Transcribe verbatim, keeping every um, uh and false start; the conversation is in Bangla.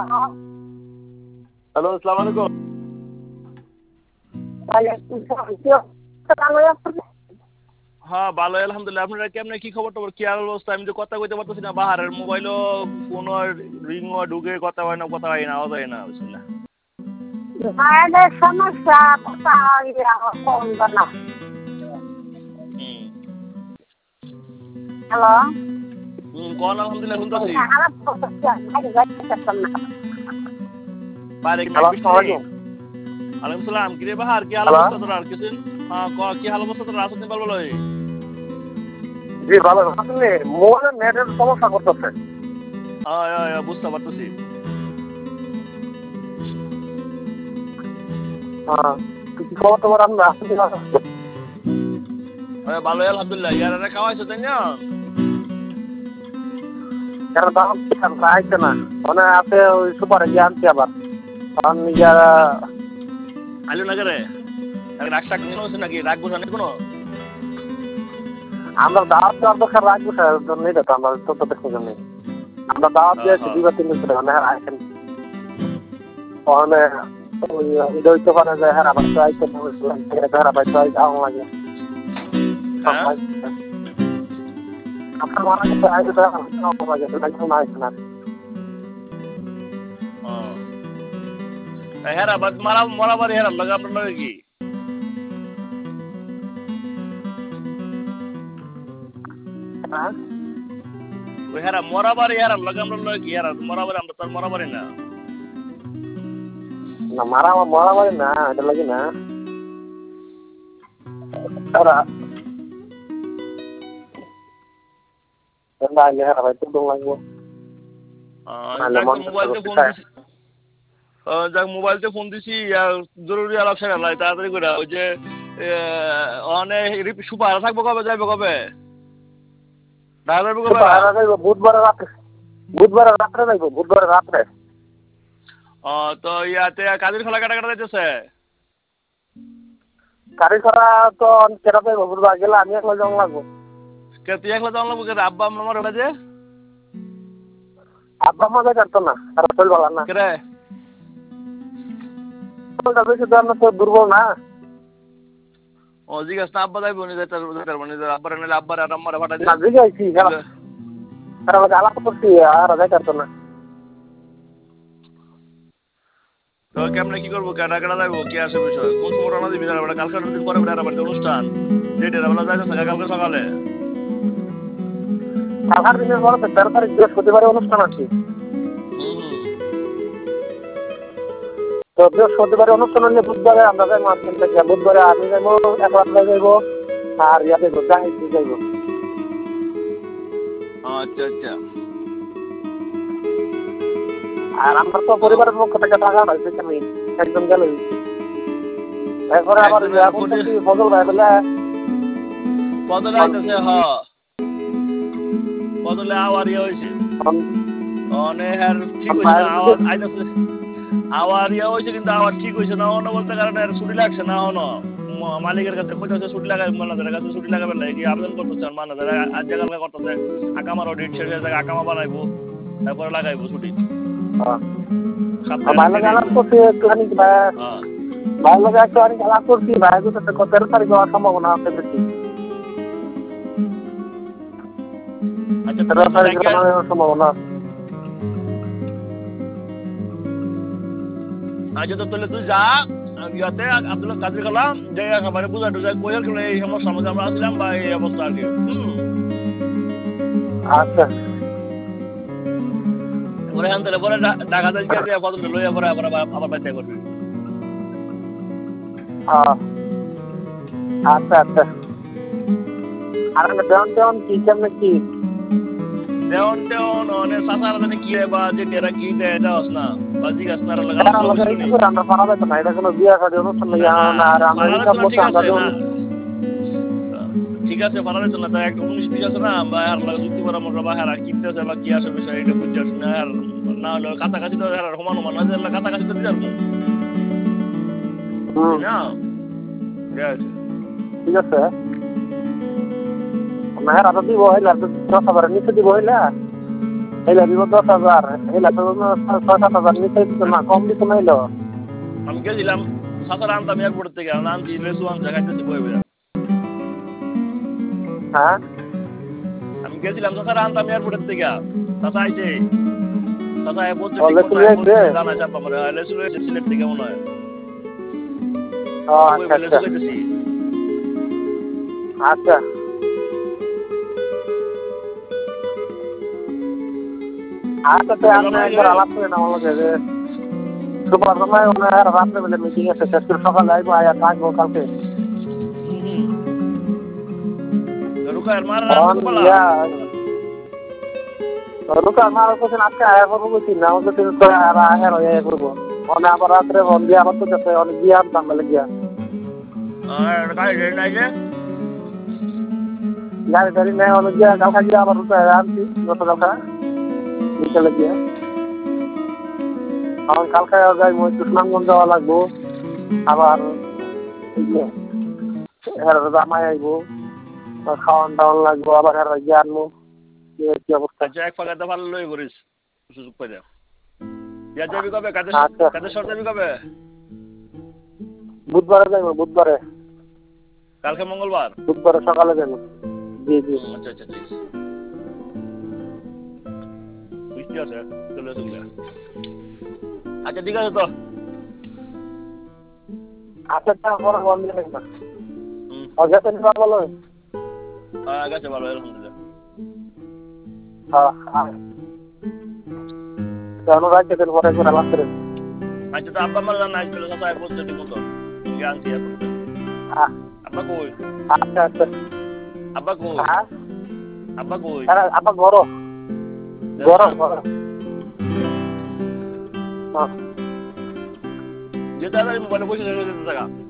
হ্যালো, আসসালামু আলাইকুম। হ্যাঁ ভালো আলহামদুলিল্লাহ। আপনারা কেমনে কি খবর টবর কি অবস্থা? আমি তো কথা কইতে পারতেছি না, বাহারের মোবাইলও ফোন রিং ঢুকে কথা হয় না, কথা হয় না, আওয়াজ হয় না বুঝলা। মায়েদের সমস্যা কথা ফোন না। হ্যালো, হুম কোন আলহামদুলিল্লাহ শুনতেছি। বাইরে কি মেঘ বৃষ্টি নেই? আলাইকুম সালাম। কি রে বাহার, কি হাল অবস্থা তোর? আর কিছু হ্যাঁ কি হাল অবস্থা তোর? আসতে বল বলো। জি ভালো আসলে মোবাইলের নেটের সমস্যা করতেছে। হ্যাঁ হ্যাঁ বুঝতে পারতেছি। হ্যাঁ কিছু খবর তোমার আমরা আসতে না। ভালো আলহামদুলিল্লাহ। ইয়ারা খাওয়াইছো তাই না? কারণ দাম আইছে না মানে আছে ওই সুপারে গিয়ে আনছি আবার কারণ ইয়ারা আলু না করে রাগ শাক নিয়ে হচ্ছে নাকি? রাগ বসানি কোনো? আমরা দাওয়াত দেওয়ার দরকার রাখবো স্যার নেই তো আমরা তো তো দেখতে নেই আমরা দাওয়াত দিয়েছি দুইবার তিন দিন ধরে মানে আইছেন ওখানে ওই হইতে পারে যে হ্যাঁ আবার তো আইতে হ্যাঁ আবার তো আইতে আউন লাগে আপনার মারা গেছে আইতে তো আউন লাগে তো না আইছে না হেরা বাদ মারা মরা বাড়ি হেরা লাগা আপনার লাগে কি? হ্যাঁ ওই হেরা মরা বাড়ি হেরা লাগা আপনার লাগে কি? হেরা মরা বাড়ি আমরা তো মরা বাড়ি না। না মারা মরা বাড়ি না এটা লাগে না তারা না ইয়া ভাই তো দম লাগবো মোবাইলতে ফোন দিছি যাক মোবাইলতে ফোন দিছি জরুরি আলাপ সেরা লাই তাড়াতাড়ি করে ওই যে অনেক সুপার থাকবো কবে যাইবো কবে? ঢাকা যাইবো কবে? বুধবার রাত্রে বুধবার রাত্রে যাইবো বুধবার রাত্রে। ও তো ইয়াতে কাজের খোলা কাটা কাটা যাইতেছে কারি করা তো কেন যাইবো বুধবার গেলে আমি একলা যাওয়া লাগবো। কে তুই একলা যাওয়া লাগবো? কে আব্বা আমার ওটা যে আব্বা মা যাই করতো না আর চল বলা না কে রে বেশি তো আমরা তো দুর্বল না। ও জিজ্ঞাস না আব্বা যাইবো নি যেটা যেটা মানে আব্বার নিলে আব্বার আর আমার ফাটা না জিজ্ঞাসি আর আমাকে আলাপ করছি আর যাই করতো না। তো কেমনে কি করবো? কাটা কাটা যাইবো কি আসে বিষয়? কোন সময় রানা দিবি? কালকে দিন পরে বেড়া বাড়িতে অনুষ্ঠান ডেটের বেলা যাইতেছে কালকে সকালে। আধার দিনের পরে তো তেরো তারিখ বৃহস্পতিবারে অনুষ্ঠান আছে তো বৃহস্পতিবারে অনুষ্ঠান হলে বুধবারে আমরা যাই মাছ কিনতে গিয়ে বুধবারে আমি যাইবো এক রাত্রে যাইবো আর ইয়াতে জাহিদ যাইবো। আচ্ছা আচ্ছা আর আমরা তো পরিবারের পক্ষ থেকে টাকা পাইছি আমি একজন গেল এরপরে আবার ফজল ভাই বলে বদলে আইতেছে হ বদলে আওয়ার ইয়ে হয়েছে অনেক আর ঠিক হয়েছে না আওয়ার আইতেছে আওয়ার ইয়ে হয়েছে কিন্তু আওয়ার ঠিক হয়েছে না অন্য বলতে কারণে আর ছুটি লাগছে না অন মালিকের কাছে কইতেছে ছুটি লাগাই মানাদের কাছে ছুটি লাগাবেন না কি আবেদন করতেছে মানাদের আজ জায়গা করতেছে আকামার অডিট শেষ হয়ে যায় আকামা বানাইবো তারপরে লাগাইবো ছুটি ভালো আলাপ করছি একটুখানি ভালো একটুখানি আলাপ করছি ভাই তেরো তারিখ হওয়ার সম্ভাবনা আছে বেশি। আচ্ছা তেরো তারিখ হওয়ার সম্ভাবনা আছে। আচ্ছা তো তাহলে তুই যা ইয়াতে আব্দুল্লাহ কাদের গেলাম যে একেবারে বুঝা টুজা কইয়ার কেন এই সমস্যার মধ্যে আমরা আসলাম বা এই অবস্থা আর কি। আচ্ছা পরে আনতে পরে ঢাকা যাইতে দিয়ে ফটো লইয়া পরে আবার আবার বাইতে করবি। আচ্ছা আচ্ছা আর দেওয়ান দেওয়ান কি কেমন কি দেওয়ান দেওয়ান অনেক সাসার জানে কি বা যে টেরা কি দেয় দেওয়াস না বা জিজ্ঞাস না লাগা আমরা পারা যাবে না এটা কোনো বিয়া শাদী অনুষ্ঠান না আর আমরা হিসাব মতো আমরা ঠিক আছে পারা যেত না তাই একটা উনিশ বিশ আছে না বা আর যুক্তি করা মোটা বা হারা কিনতেছে বা কি আসে বিষয় এটা বুঝতে আসে না আর না হলে কাছাকাছি তো আর সমান সমান না যে কাছাকাছি তো দিতে না ঠিক আছে না আর দিব হইলে দশ হাজারের নিচে দিব হইলে এলে দিব দশ হাজার এলে তো ছয় সাত হাজার নিতে দিত না কম দিত না এলো আমি গেছিলাম সাসার আনতাম এয়ারপোর্ট থেকে আনছি লেসু আনছে খাইতেছি বই বই হ্যাঁ আমি গেছিলাম সাসার আনতাম এয়ারপোর্টের থেকে সাসা আইছে সাসা এ বলছে ও, ঠিক লেসু মতো নিয়ে বলছে আসছে? জানা চাপ আমার লেসু লয়েছে সিলেট থেকে মনে হয় ও বই আচ্ছা বই লেসু আচ্ছা খাইতেছি আচ্ছা আচ্ছা তো আপনি একবার আলাপ করে না আমাকে যে সুপার সময় ওনার রাত্রে বেলা মিটিং আছে শেষ করে সকালে আইবো আয়া থাকবো কালকে রুকায়ের মার তখন রাখতে পালা ইয়া রুকা আমার কাছে আজকে আয়া করবো বলছি না আমাকে তিন করে আর আয়া রয়ে করবো মানে আবার রাত্রে ফোন দিয়ে আবার তো যাচ্ছে অনেক গিয়ে আনতাম বলে গিয়া আর গাড়ি রেড নাই যে গাড়ি টাড়ি নেই অনেক গিয়া কালকা গিয়ে আবার রুকা আনছি গত কালকা বিকেলে গিয়ে এখন কালকে যাই মই কৃষ্ণাঙ্গন যাওয়া লাগবো আবার জামাই আইবো খাওয়ান টাওয়ান লাগবো আবার হেরা গিয়ে আনবো কি অবস্থা আচ্ছা এক ফাঁকাতে ভালো লই করিস সুযোগ পাই দেয় ইয়া যাবি কবে কাদের আচ্ছা কাদের সর যাবি কবে বুধবারে যাইবো বুধবারে কালকে মঙ্গলবার বুধবারে সকালে যাইবো জি জি আচ্ছা আচ্ছা ঠিক আছে বৃষ্টি আছে চলে চলে আচ্ছা ঠিক আছে তো আচ্ছা তা পরে ফোন দিয়ে দেখবা হুম অজাতে নিবা বলো হ্যাঁ গেছে ভালো আলহামদুলিল্লাহ হ্যাঁ হ্যাঁ কেন রাখতে দিন পরে করে আলাপ করে আচ্ছা তো আব্বা আমার জানা আসবে চাচা বলছে ঠিক মতো তুমি আনছি এখন আব্বা কই আচ্ছা আচ্ছা আব্বা কই হ্যাঁ আব্বা কই আরে আপা গরম গরম গরম হ্যাঁ যেতে মোবাইলে বসে যেতে থাকা